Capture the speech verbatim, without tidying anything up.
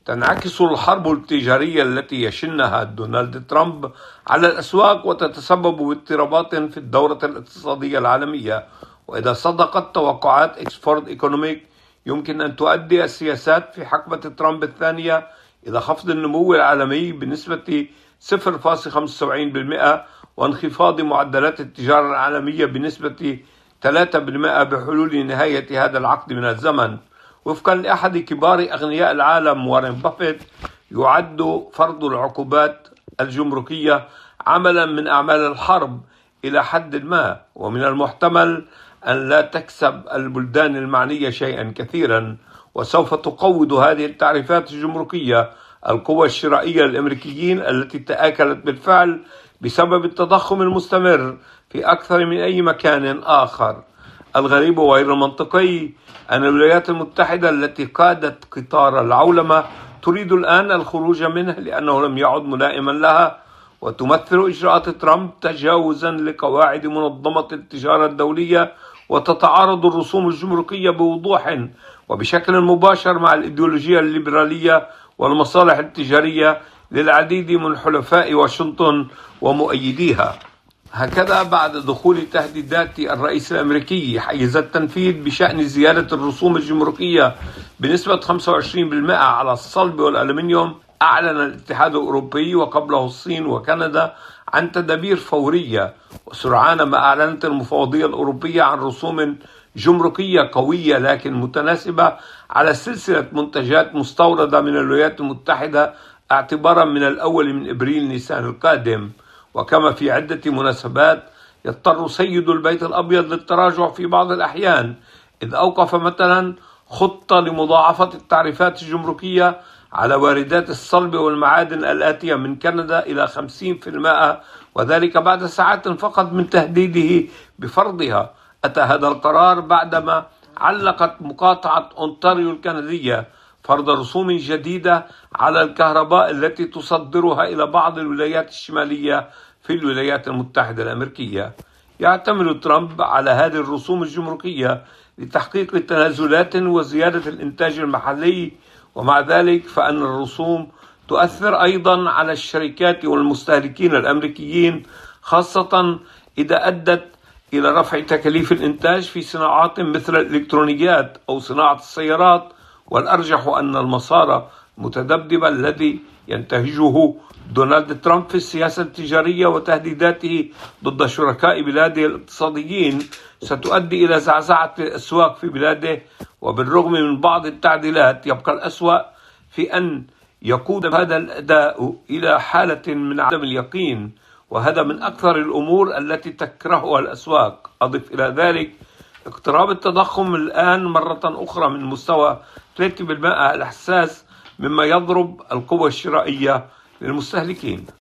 تنعكس الحرب التجارية التي يشنها دونالد ترامب على الأسواق وتتسبب باضطرابات في الدورة الاقتصادية العالمية. وإذا صدقت توقعات إكسفورد إيكونوميك، يمكن أن تؤدي السياسات في حقبة ترامب الثانية إلى خفض النمو العالمي بنسبة صفر فاصلة خمسة وسبعين بالمئة وانخفاض معدلات التجارة العالمية بنسبة ثلاثة بالمئة بحلول نهاية هذا العقد من الزمن. وفقا لأحد كبار أغنياء العالم وارين بافيت، يعد فرض العقوبات الجمركية عملا من أعمال الحرب إلى حد ما، ومن المحتمل أن لا تكسب البلدان المعنية شيئا كثيرا، وسوف تقوض هذه التعريفات الجمركية القوى الشرائية للأمريكيين التي تآكلت بالفعل بسبب التضخم المستمر في أكثر من أي مكان آخر. الغريب وغير المنطقي أن الولايات المتحدة التي قادت قطار العولمة تريد الآن الخروج منه لأنه لم يعد ملائما لها، وتمثل إجراءات ترامب تجاوزا لقواعد منظمة التجارة الدولية، وتتعارض الرسوم الجمركية بوضوح وبشكل مباشر مع الإيديولوجية الليبرالية والمصالح التجارية للعديد من حلفاء واشنطن ومؤيديها. هكذا بعد دخول تهديدات الرئيس الأمريكي حيز التنفيذ بشأن زيادة الرسوم الجمركية بنسبة خمسة وعشرين بالمئة على الصلب والألمنيوم، أعلن الاتحاد الأوروبي وقبله الصين وكندا عن تدابير فورية، وسرعان ما أعلنت المفوضية الأوروبية عن رسوم جمركية قوية لكن متناسبة على سلسلة منتجات مستوردة من الولايات المتحدة اعتبارا من الأول من إبريل نيسان القادم. وكما في عدة مناسبات يضطر سيد البيت الأبيض للتراجع في بعض الأحيان، إذ أوقف مثلا خطة لمضاعفة التعريفات الجمركية على واردات الصلب والمعادن الآتية من كندا إلى خمسين بالمئة، وذلك بعد ساعات فقط من تهديده بفرضها. أتى هذا القرار بعدما علقت مقاطعة أونتاريو الكندية فرض رسوم جديدة على الكهرباء التي تصدرها إلى بعض الولايات الشمالية في الولايات المتحدة الأمريكية. يعتمد ترامب على هذه الرسوم الجمركية لتحقيق تنازلات وزيادة الإنتاج المحلي، ومع ذلك فإن الرسوم تؤثر أيضا على الشركات والمستهلكين الأمريكيين، خاصة إذا أدت إلى رفع تكاليف الإنتاج في صناعات مثل الإلكترونيات أو صناعة السيارات. والأرجح أن المسار المتذبذب الذي ينتهجه دونالد ترامب في السياسة التجارية وتهديداته ضد شركاء بلاده الاقتصاديين ستؤدي إلى زعزعة الأسواق في بلاده. وبالرغم من بعض التعديلات، يبقى الأسوأ في أن يقود هذا الأداء إلى حالة من عدم اليقين، وهذا من أكثر الأمور التي تكرهها الأسواق. أضف إلى ذلك اقتراب التضخم الآن مرة أخرى من مستوى ثلاثة بالمئة الحساس، مما يضرب القوة الشرائية للمستهلكين.